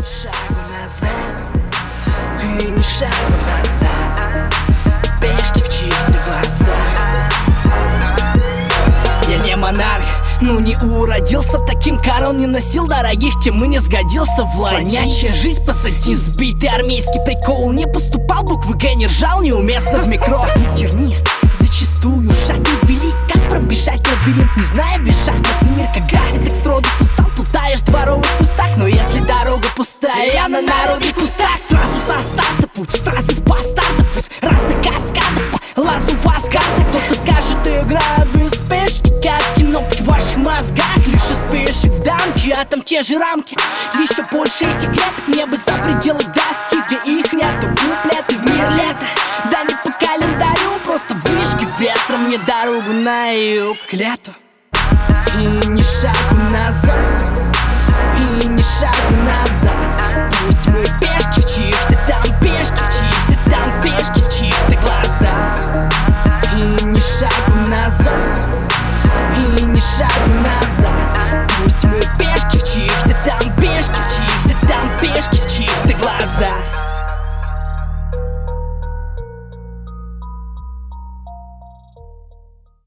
шагу назад, и ни шагу назад. Пешки в чьих-то глазах. Я не монарх, ну не уродился таким, корон не носил дорогих, тем и не сгодился в лань. Слонячая жизнь позади, сбитый армейский прикол. Не поступал, буквы Г не ржал, неуместно в микро. Тернист, зачастую шаги вели, как пробежать лабиринт, не зная весь шахматный мир. Когда ты так сроду устал, плутаешь в дворовых кустах. Но если дорога пустая, я на народных устах. Сразу со старта путь, фразы с бастардов из разных каскадов по лазу в асгарда. Кто-то скажет, игра без спешки, как кино в ваших мозгах. Лишь из пешек в дамки, а там те же рамки. Еще больше этих клеток, небо за пределы доски, где их нету, куплеты в мир лета. Да не по календарю, просто вышки ветром мне дорогу на юг к лету. И ни шагу назад, и ни шагу назад. Пусть мы пешки в чьих-то там, пешки в чьих-то там, пешки в чьих-то глазах. И ни шагу назад, и ни шагу назад. Пусть мы